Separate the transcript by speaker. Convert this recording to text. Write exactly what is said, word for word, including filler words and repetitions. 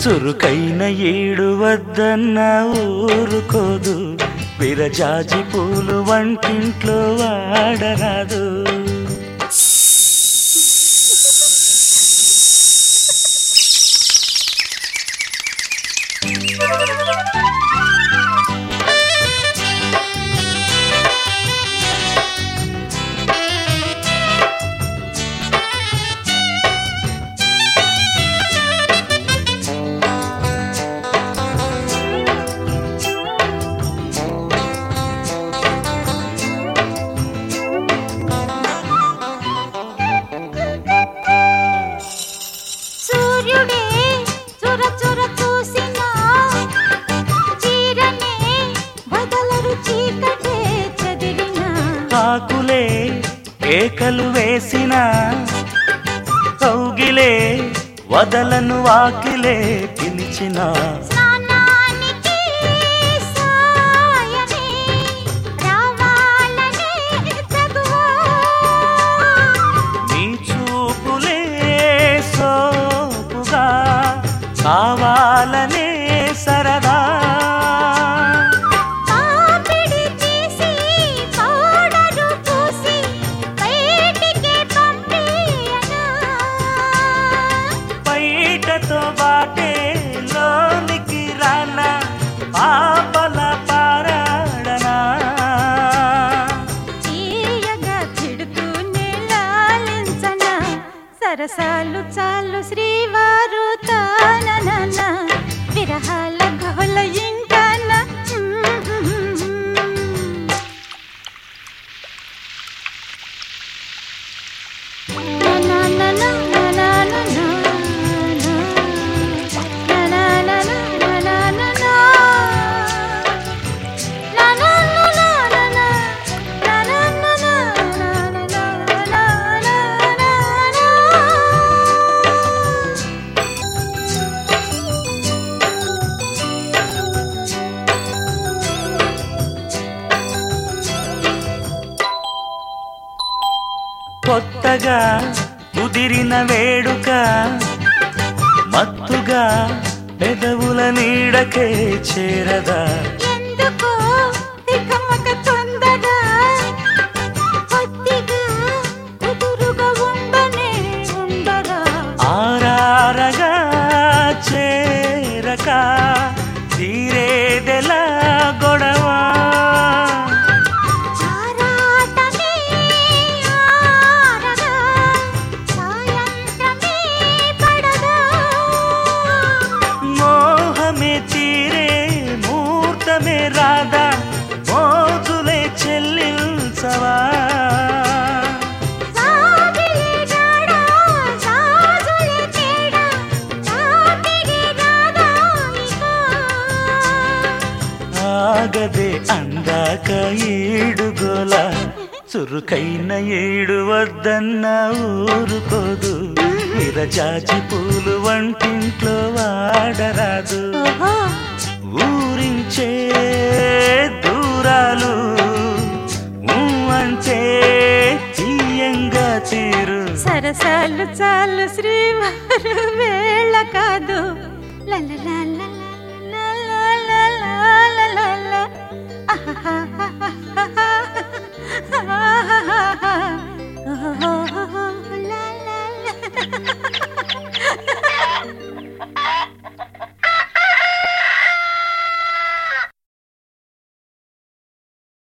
Speaker 1: చురుకైన ఏడు వద్దన్న ఊరుకోదు, విరజాజి పూలు వంటింట్లో వాడరాదు. ఆకులే ఏకలు వేసిన కౌగిలే వదలను వాకిలే పిలిచిన నీ చూపులే సోపుగా కావాలనే సరదా బాటే లోనికి రానా పాపల పారాడనా
Speaker 2: తీయగా తిడుతూనే లాలించనా సరసాలు చాలు శ్రీవారు తానన విరహాల గోల ఇంకన నా నా నా నా నా నా
Speaker 1: కొత్తగా కుదిరిన వేడుక మత్తుగా పెదవుల నీడకే చేరదా
Speaker 2: ఎందుకో ఇకమక తొందర కొద్దిగా కుదురుగా ఉండనే ఉండరా
Speaker 1: ఆరారగా చేరక తీరేదెలా గొడవా తీరే మూర్తమే రాదా మోజులే చెల్లించవా ఆగదే అందాక ఏడుగోల చురుకైన ఏడు వద్దన్న ఊరుకోదు, విరజాజి పూలు వంటింట్లో వాడరాదు. ఊరించే దూరాలు అంటే తీయంగా తీరు
Speaker 2: సరసాలు చాలు శ్రీవారు వేళ కాదు లలలా la la la